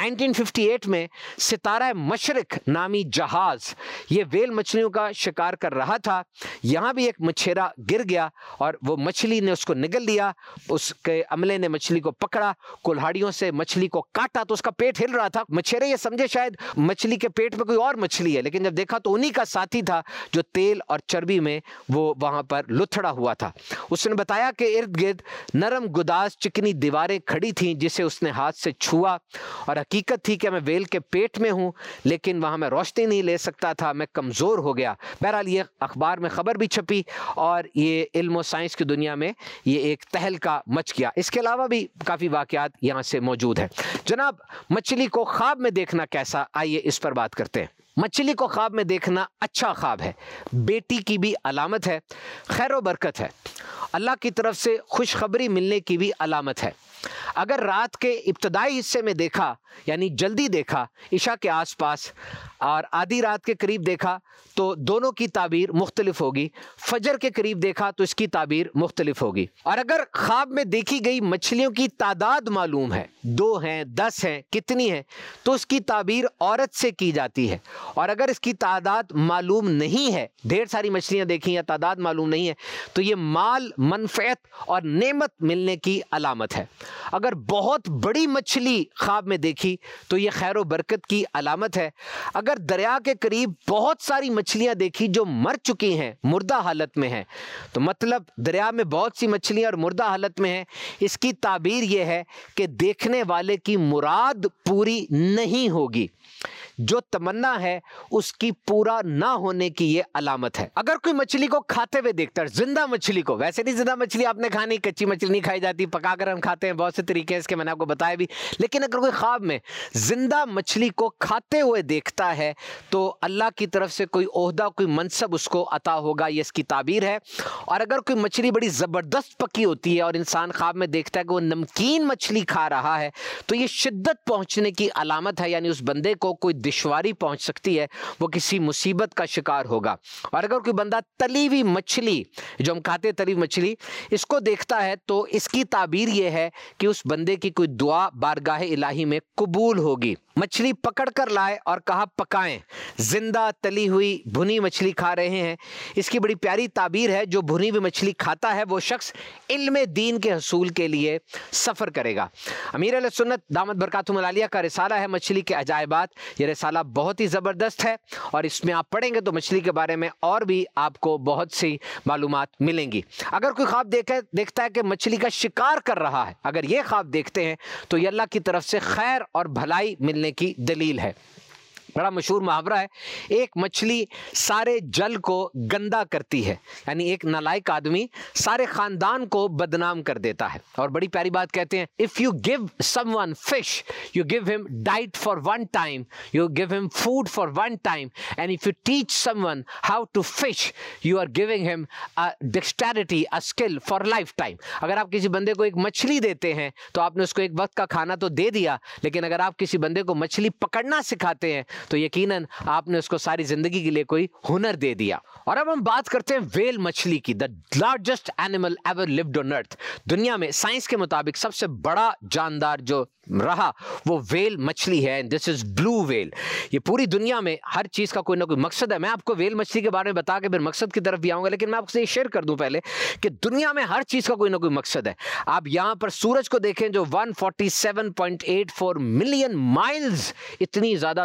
1958 में सितारा मशरिक नामी जहाज ये वेल मछलियों का शिकार कर रहा था, यहाँ भी एक मछेरा गिर गया और वो मछली ने उसको निगल लिया। उसके अमले ने मछली को पकड़ा, कुल्हाड़ियों से मछली को काटा तो उसका पेट हिल रहा था। मछेरे ये समझे शायद मछली के पेट में कोई और मछली है, लेकिन जब देखा तो उन्हीं का साथी था जो तेल और चर्बी में वो वहां पर लुथड़ा हुआ था। उसने बताया कि इर्द गिर्द नरम गुदास चिकनी दीवारें खड़ी थीं जिसे उसने हाथ से छुआ और हकीकत थी कि मैं वेल के पेट में हूं, लेकिन वहां मैं रोशनी नहीं ले सकता था, मैं कमजोर हो गया। बहरहाल ये अखबार में खबर भी छपी और ये इल्म और साइंस की दुनिया में ये एक तहलका मच गया। इसके अलावा भी काफ़ी वाक़यात यहाँ से मौजूद है। जनाब, मछली को ख्वाब में देखना कैसा, आइए इस पर बात करते हैं। मछली को ख्वाब में देखना अच्छा ख्वाब है, बेटी की भी अलामत है, खैर व बरकत है, अल्लाह की तरफ से खुशखबरी मिलने की भी अलामत है। अगर रात के इब्तदाई हिस्से में देखा यानी जल्दी देखा, इशा के आसपास, और आधी रात के करीब देखा तो दोनों की ताबीर मुख्तलिफ होगी। फजर के करीब देखा तो इसकी ताबीर मुख्तलिफ होगी। और अगर ख्वाब में देखी गई मछलियों की तादाद मालूम है, 2 हैं, 10 हैं, कितनी है, तो उसकी ताबीर औरत से की जाती है। और अगर इसकी तादाद मालूम नहीं है, ढेर सारी मछलियां देखी या तादाद मालूम नहीं है, तो ये माल, मनफ़अत और नेमत मिलने की अलामत है। अगर बहुत बड़ी मछली ख्वाब में देखी तो ये खैर व बरकत की अलामत है। अगर दरिया के करीब बहुत सारी मछलियां देखी जो मर चुकी हैं, मुर्दा हालत में हैं, तो मतलब दरिया में बहुत सी मछलियां और मुर्दा हालत में हैं, इसकी ताबीर यह है कि देखने वाले की मुराद पूरी नहीं होगी, जो तमन्ना है उसकी पूरा ना होने की ये अलामत है। अगर कोई मछली को खाते हुए देखता है, जिंदा मछली को, वैसे नहीं जिंदा मछली आपने खानी, कच्ची मछली नहीं खाई जाती, पकाकर हम खाते हैं, बहुत से तरीके इसके मैंने आपको बताए भी, लेकिन अगर कोई ख्वाब में जिंदा मछली को खाते हुए देखता है तो अल्लाह की तरफ से कोई ओहदा, कोई मनसब उसको अता होगा, ये इसकी ताबीर है। और अगर कोई मछली बड़ी ज़बरदस्त पकी होती है और इंसान ख्वाब में देखता है कि वो नमकीन मछली खा रहा है, तो ये शिद्दत पहुँचने की अलामत है, यानी उस बंदे को कोई दुश्वारी पहुंच सकती है, वो किसी मुसीबत का शिकार होगा। और अगर कोई बंदा तली हुई मछली, जो हम खाते तली हुई मछली, इसको देखता है तो इसकी ताबीर ये है कि उस बंदे की कोई दुआ बारगाह इलाही में कबूल होगी। मछली पकड़ कर लाए और कहा पकाएं, जिंदा तली हुई भुनी मछली खा रहे हैं, इसकी बड़ी प्यारी ताबीर है, जो भुनी हुई मछली खाता है वो शख्स इल्म दीन के हसूल के लिए सफ़र करेगा। अमीर अहले सुन्नत दामत बरकातुहुम आलिया का रिसाला है मछली के अजायबात। ये रिसाला बहुत ही ज़बरदस्त है और इसमें आप पढ़ेंगे तो मछली के बारे में और भी आपको बहुत सी मालूमात मिलेंगी। अगर कोई ख्वाब देखता है कि मछली का शिकार कर रहा है, अगर ये ख्वाब देखते हैं तो ये अल्लाह की तरफ से खैर और भलाई मिलने की दलील है। बड़ा मशहूर मुहावरा है, एक मछली सारे जल को गंदा करती है, यानी एक नालायक आदमी सारे खानदान को बदनाम कर देता है। और बड़ी प्यारी बात कहते हैं, if you give someone fish you give him diet for one time, you give him food for one time, and if you teach someone how to fish you are giving him a dexterity, a skill for life time. अगर आप किसी बंदे को एक मछली देते हैं तो आपने उसको एक वक्त का खाना तो दे दिया, लेकिन अगर आप किसी बंदे को मछली पकड़ना सिखाते हैं तो यकीनन आपने उसको सारी जिंदगी के लिए कोई हुनर दे दिया। और अब हम बात करते हैं वेल मछली की, the largest animal ever lived on earth. दुनिया में साइंस के मुताबिक सबसे बड़ा जानदार जो रहा वो वेल मछली है। This is blue whale. ये पूरी दुनिया में हर चीज का कोई ना कोई मकसद है। मैं आपको वेल मछली के बारे में बता के फिर मकसद की तरफ भी आऊंगा, लेकिन मैं आपसे ये शेयर कर दूं पहले कि दुनिया में हर चीज का कोई ना कोई मकसद है। आप यहां पर सूरज को देखें जो 147.84 मिलियन माइल्स इतनी ज्यादा दूर है,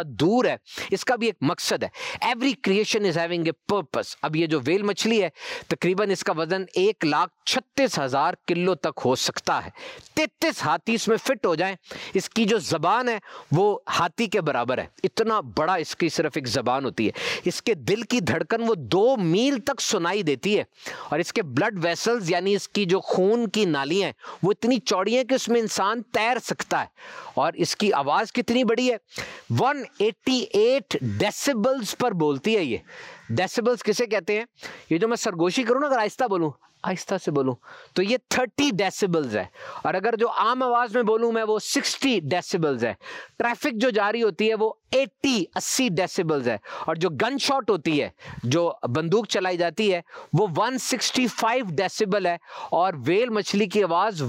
है इसका भी एक मकसद है। Every creation is having a purpose. अब ये जो व्हेल मछली है तकरीबन इसका वजन 1,36,000 किलो तक हो सकता है। 33 हाथी इसमें फिट हो जाएं। इसकी जो जबान है वो हाथी के बराबर है, इतना बड़ा इसकी सिर्फ एक जबान होती है। इसके दिल की धड़कन वो 2 मील तक सुनाई देती है और इसके ब्लड वेसल्स यानी इसकी जो खून की नालियां हैं वो इतनी चौड़ी हैं कि उसमें इंसान तैर सकता है। और इसकी आवाज कितनी बड़ी है, 188 डेसिबल्स पर बोलती है। ये डेसिबल्स किसे कहते हैं, ये जो मैं सरगोशी करूं ना, अगर आहिस्ता बोलूं, आहिस्ता से बोलूं तो ये 30 डेसिबल्स है, और अगर जो आम आवाज में बोलूं मैं वो 60 डेसिबल्स है। ट्रैफिक जो जारी होती है वो 80 डेसिबल्स है, और जो गन शॉट होती है, जो बंदूक चलाई जाती है, वो 165 डेसिबल है, और व्हेल मछली की आवाज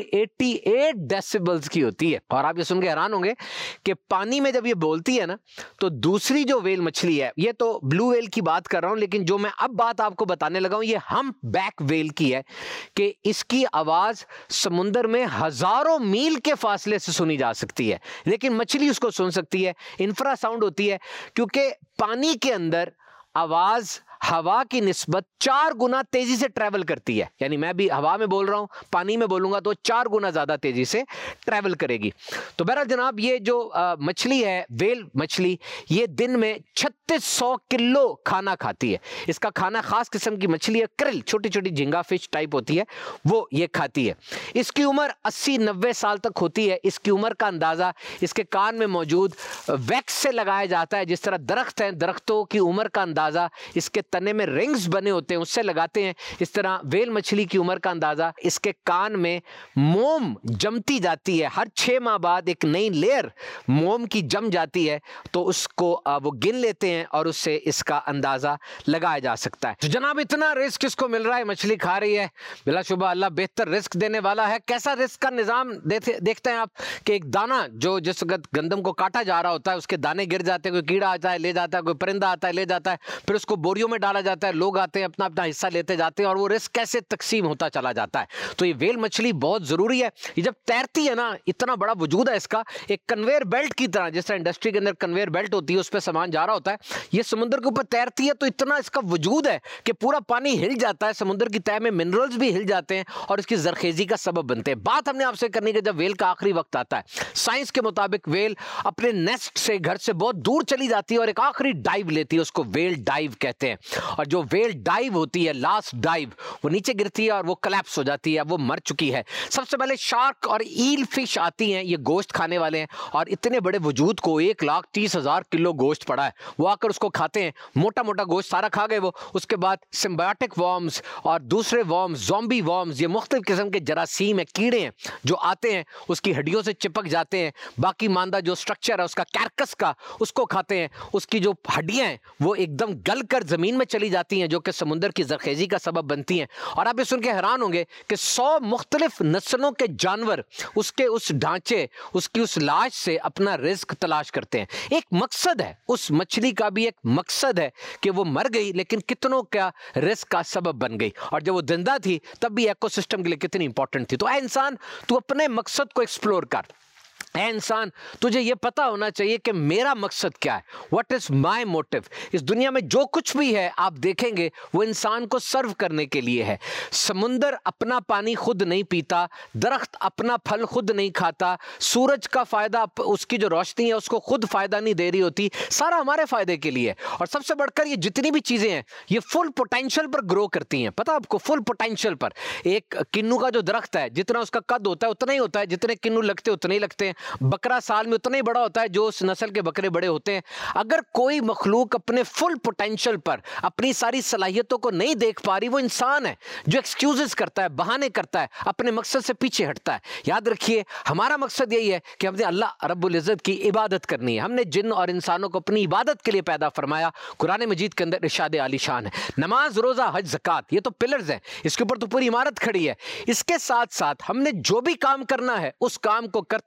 188 डेसिबल्स की होती है। और आप ये सुन के हैरान होंगे कि पानी में जब ये बोलती है ना, तो दूसरी जो व्हेल मछली है, ये तो ब्लू व्हेल की बात कर रहा हूं, लेकिन जो मैं अब बात आपको बताने लगा हूं ये हम्प बैक व्हेल की है कि इसकी आवाज समुद्र में हजारों मील के फासले से सुनी जा सकती है, लेकिन मछली उसको सुन सकती है। इंफ्रासाउंड होती है, क्योंकि पानी के अंदर आवाज हवा की निस्बत 4 गुना तेजी से ट्रैवल करती है। यानी मैं भी हवा में बोल रहा हूं, पानी में बोलूंगा तो 4 गुना ज्यादा तेजी से ट्रैवल करेगी। तो बहरहाल जनाब, ये जो मछली है व्हेल मछली, ये दिन में 3600 किलो खाना खाती है। इसका खाना खास किस्म की मछली है, क्रिल, छोटी छोटी झींगा फिश टाइप होती है, वो ये खाती है। इसकी उम्र 80-90 साल तक होती है। इसकी उम्र का अंदाजा इसके कान में मौजूद वैक्स से लगाया जाता है। जिस तरह दरख्त हैं, दरख्तों की उम्र का अंदाजा इसके तने में रिंग्स बने होते हैं उससे लगाते हैं, इस तरह व्हेल मछली की उम्र का अंदाजा इसके कान में मोम जमती जाती है। हर 6 माह बाद एक नई लेयर मोम की जम जाती है, तो उसको वो गिन लेते हैं और उससे इसका अंदाजा लगाया जा सकता है। तो जनाब, इतना रिस्क किसको मिल रहा है, मछली खा रही है, बिलाशुबा अल्लाह बेहतर रिस्क देने वाला है। कैसा रिस्क का निजाम देखते हैं आप कि एक दाना जो जिस वक्त गंदम को काटा जा रहा होता है उसके दाने गिर जाते हैं, कोई कीड़ा आता है ले जाता है, कोई परिंदा आता है ले जाता है, फिर उसको बोरियों में डाला जाता है, लोग आते हैं अपना अपना हिस्सा लेते जाते हैं, और वो रिस्क कैसे तकसीम होता चला जाता है। तो ये व्हेल मछली बहुत जरूरी है। ये जब तैरती है ना, इतना बड़ा वजूद है इसका, एक कन्वेयर बेल्ट की तरह, जिस तरह इंडस्ट्री के अंदर कन्वेयर बेल्ट होती है उस पर सामान जा रहा होता है, ये समुद्र के ऊपर तैरती है, तो इतना इसका वजूद है कि पूरा पानी हिल जाता है, समुद्र की तह में मिनरल्स भी हिल जाते हैं और इसकी जरखेजी का सबब बनते हैं। बात हमने आपसे करनी कि जब व्हेल का आखिरी वक्त आता है, साइंस के मुताबिक व्हेल अपने नेस्ट से, घर से बहुत दूर चली जाती है और एक आखिरी डाइव लेती है, उसको व्हेल डाइव कहते हैं। और जो व्हेल डाइव होती है, लास्ट डाइव, वो नीचे गिरती है और वो कोलैप्स हो जाती है, वो मर चुकी है। सबसे पहले शार्क और ईल फिश आती हैं, ये गोश्त खाने वाले हैं, और इतने बड़े वजूद को 1,30,000 किलो गोश्त पड़ा है, वो आकर उसको खाते हैं, मोटा मोटा गोश्त सारा खा गए वो। उसके बाद सिम्बायोटिक वॉर्म्स और दूसरे वॉर्म्स, ज़ॉम्बी वॉर्म्स, ये मुख्तलिफ किस्म के जरासीम है, कीड़े हैं जो आते हैं, उसकी हड्डियों से चिपक जाते हैं, बाकी मांदा जो स्ट्रक्चर है उसका, कैरकस का, उसको खाते हैं। उसकी जो हड्डियां हैं वो एकदम गल कर जमीन में चली जाती हैं, जो कि समुद्र की जरखेजी का सबब बनती हैं। और आप ये सुन के हैरान होंगे कि 100 मुख्तलिफ नस्लों के जानवर उसके उस ढांचे, उसकी उस लाश से अपना रिस्क तलाश करते हैं। एक मकसद है, उस मछली का भी एक मकसद है कि वो मर गई लेकिन कितनों का रिस्क का सबब बन गई, और जब वो जिंदा थी तब भी इकोसिस्टम के लिए कितनी इंपॉर्टेंट थी। तो ऐ इंसान, तू अपने मकसद को एक्सप्लोर कर। ऐ इंसान, तुझे ये पता होना चाहिए कि मेरा मकसद क्या है, व्हाट इज माई मोटिव। इस दुनिया में जो कुछ भी है आप देखेंगे वो इंसान को सर्व करने के लिए है। समुंदर अपना पानी खुद नहीं पीता, दरख्त अपना फल खुद नहीं खाता, सूरज का फायदा, उसकी जो रोशनी है उसको खुद फायदा नहीं दे रही होती, सारा हमारे फायदे के लिए। और सबसे बढ़कर ये जितनी भी चीजें हैं ये फुल पोटेंशियल पर ग्रो करती हैं, पता आपको, फुल पोटेंशियल पर। एक किन्नू का जो दरख्त है, जितना उसका कद होता है उतना ही होता है, जितने किन्नू लगते उतने ही लगते हैं। बकरा साल में उतना ही बड़ा होता है जो उस नस्ल के बकरे बड़े होते हैं। अगर कोई मखलूक अपने फुल पोटेंशियल पर अपनी सारी सलाहियतों को नहीं देख पा रही, वो इंसान है जो एक्सक्यूजेस करता है, बहाने करता है, अपने मकसद से पीछे हटता है। याद रखिए, हमारा मकसद यही है कि हमने अल्लाह रब्बुल इज्जत की इबादत करनी है। हमने जिन और इंसानों को अपनी इबादत के लिए पैदा फरमाया। कुरान मजीद के अंदर इरशाद आलीशान है, नमाज, रोजा, हज, ज़कात, ये तो पिलर्स हैं, इसके ऊपर तो पूरी इमारत खड़ी है। इसके साथ साथ हमने जो भी काम करना है उस काम को करते वक्त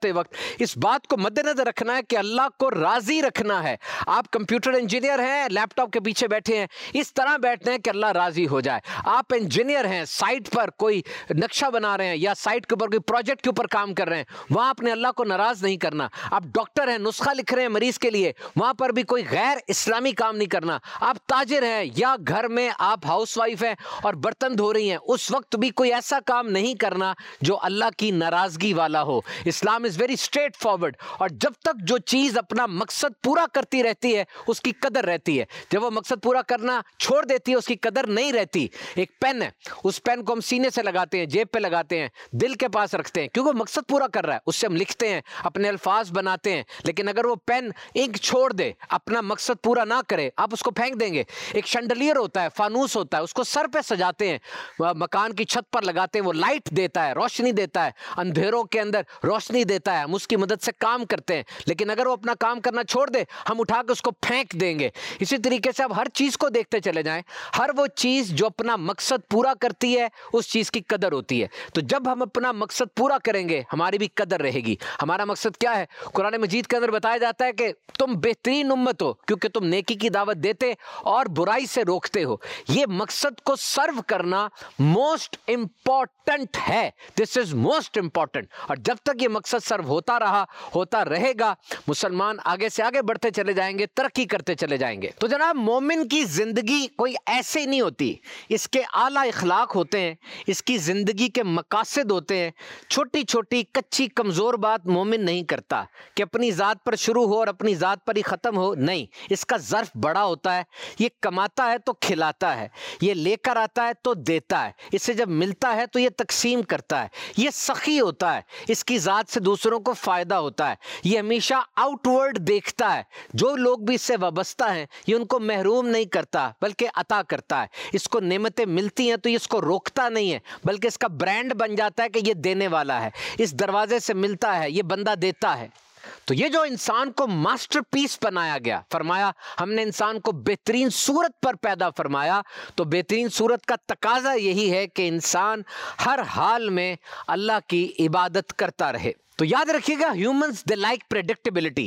इस बात को मद्देनजर रखना है कि अल्लाह को राजी रखना है। आप कंप्यूटर इंजीनियर हैं, लैपटॉप के पीछे बैठे हैं, इस तरह बैठते हैं कि अल्लाह राजी हो जाए। आप इंजीनियर हैं, साइट पर कोई नक्शा बना रहे हैं या साइट के ऊपर कोई प्रोजेक्ट के ऊपर काम कर रहे हैं, वहां आपने अल्लाह को नाराज नहीं करना। आप डॉक्टर हैं, नुस्खा लिख रहे हैं मरीज के लिए, वहां पर भी कोई गैर इस्लामी काम नहीं करना। आप ताजिर हैं या घर में आप हाउसवाइफ हैं और बर्तन धो रही हैं, उस वक्त भी कोई ऐसा काम नहीं करना जो अल्लाह की नाराजगी वाला हो। Islam is very straightforward, और जब तक जो चीज अपना मकसद पूरा करती रहती है उसकी कदर रहती है। जब वो मकसद पूरा करना छोड़ देती है उसकी कदर नहीं रहती। एक पेन है, उस पेन को हम सीने से लगाते हैं, जेब पे लगाते हैं, दिल के पास रखते हैं, क्योंकि मकसद पूरा कर रहा है, उससे हम लिखते हैं, अपने अल्फाज बनाते हैं। लेकिन अगर वो पेन इंक छोड़ दे, अपना मकसद पूरा ना करे, आप उसको फेंक देंगे। एक शंडलियर होता है, फानूस होता है, उसको सर पे सजाते हैं, मकान की छत पर लगाते हैं, वो लाइट देता है, रोशनी देता है, अंधेरों के अंदर रोशनी देता है, हम उसकी मदद से काम करते हैं। लेकिन अगर वो अपना काम करना छोड़ दे, हम उठा के उसको फेंक देंगे। इसी तरीके से आप हर चीज को देखते चले जाएं, हर वो चीज जो अपना मकसद पूरा करती है उस चीज की कदर होती है। तो जब हम अपना मकसद पूरा करेंगे हमारी भी कदर रहेगी। हमारा मकसद क्या है? कुरान मजीद के अंदर बताया जाता है कि तुम बेहतरीन उम्मत हो क्योंकि तुम नेकी की दावत देते और बुराई से रोकते हो। ये मकसद को सर्व करना मोस्ट इंपॉर्टेंट है। This is most important. और जब तक ये मकसद सर्व होता रहा, होता रहेगा, मुसलमान आगे से आगे बढ़ते चले जाएंगे, तरक्की करते चले जाएंगे। तो जनाब, मोमिन की जिंदगी कोई ऐसे नहीं होती, इसके आला इखलाक होते हैं, इसकी जिंदगी के मकासद होते हैं। छोटी छोटी कच्ची कमजोर बात मोमिन नहीं करता कि अपनी जात पर शुरू हो और अपनी जात पर ही खत्म हो, नहीं। इसका ज़र्फ बड़ा होता है, ये कमाता है तो खिलाता है, ये लेकर आता है तो देता है, इससे जब मिलता है तो ये तकसीम करता है, ये सखी होता है, इसकी जात से दूसरों को फायदा होता है, ये हमेशा आउटवर्ड देखता है। जो लोग भी इससे वाबस्ता हैं ये उनको महरूम नहीं करता बल्कि अता करता है। इसको नेमतें मिलती हैं तो ये इसको रोकता नहीं है बल्कि इसका ब्रांड बन जाता है कि ये देने वाला है। इस दरवाजे से मिलता है, ये बंदा देता है। तो ये जो इंसान को मास्टरपीस बनाया गया, फरमाया हमने इंसान को बेहतरीन सूरत पर पैदा फरमाया, तो बेहतरीन सूरत का तकाजा यही है कि इंसान हर हाल में अल्लाह की इबादत करता रहे। तो याद रखिएगा, ह्यूमंस दे लाइक प्रेडिक्टेबिलिटी।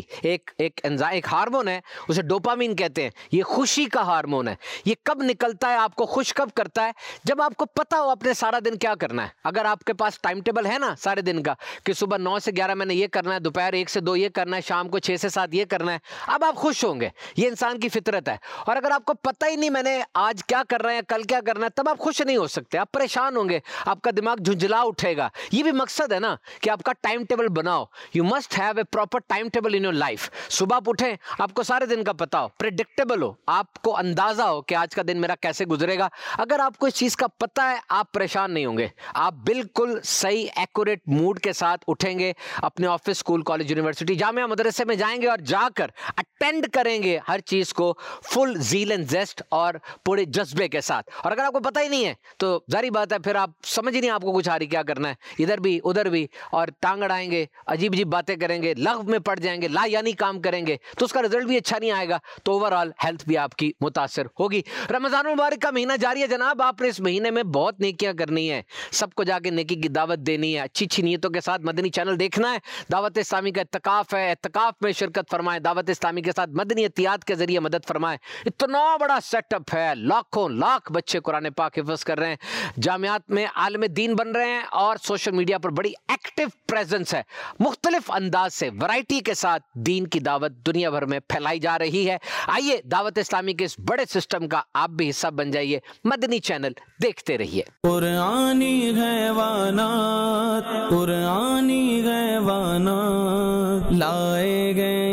एक हार्मोन है, उसे डोपामीन कहते हैं, ये खुशी का हार्मोन है। ये कब निकलता है, आपको खुश कब करता है? जब आपको पता हो आपने सारा दिन क्या करना है। अगर आपके पास टाइम टेबल है ना सारे दिन का कि सुबह 9 से 11 मैंने ये करना है, दोपहर 1 से 2 ये करना है, शाम को 6 से 7 ये करना है, अब आप खुश होंगे। ये इंसान की फितरत है। और अगर आपको पता ही नहीं मैंने आज क्या करना है, कल क्या करना है, तब आप खुश नहीं हो सकते, आप परेशान होंगे, आपका दिमाग झुंझला उठेगा। ये भी मकसद है ना कि आपका टाइम टेबल बनाओ। You must have a proper timetable in your life. सुबह आप उठें, आपको सारे दिन का पता हो, प्रेडिक्टेबल हो, आपको अंदाजा हो कि आज का दिन मेरा कैसे गुजरेगा। अगर आपको इस चीज का पता है, आप परेशान नहीं होंगे, आप बिल्कुल सही एक्यूरेट मूड के साथ उठेंगे, अपने ऑफिस, स्कूल, कॉलेज, यूनिवर्सिटी, जामिया, मदरसे में जाएंगे और जाकर अटेंड करेंगे हर चीज को फुल ज़ील एंड ज़ेस्ट और पूरे जज्बे के साथ। और अगर आपको पता ही नहीं है तो जारी बात है, फिर आप समझ ही नहीं आपको कुछ आ रही क्या करना है, इधर भी उधर भी, और टांग अड़ाएंगे, अजीब अजीब बातें करेंगे, लग़्व में पड़ जाएंगे, ला यानी काम करेंगे, तो उसका रिजल्ट भी अच्छा नहीं आएगा, तो ओवरऑल हेल्थ भी आपकी मुतासर होगी। रमजान मुबारक का महीना जारी है जनाब, आपने इस महीने में बहुत नेकियां करनी है, सबको जाके नेकी की दावत देनी है, अच्छी अच्छी नीयतों के साथ मदनी चैनल देखना है। दावत इस्लामी का इत्तिकाफ है, इत्तिकाफ में शिरकत फरमाएं, दावत इस्लामी के साथ मदनी एहतियात के जरिए मदद फरमाएं। इतना बड़ा सेटअप है, लाखों लाख बच्चे कुरान पाक हिफ्ज़ कर रहे हैं, जामियात में आलिम दीन बन रहे हैं, और सोशल मीडिया पर बड़ी एक्टिव प्रेजेंस है। मुख्तलिफ अंदाज से, वैरायटी के साथ दीन की दावत दुनिया भर में फैलाई जा रही है। आइए दावत इस्लामी के इस बड़े सिस्टम का आप भी हिस्सा बन जाइए, मदनी चैनल देखते रहिए। कुरानी हैवानात, कुरानी हैवानात लाए गए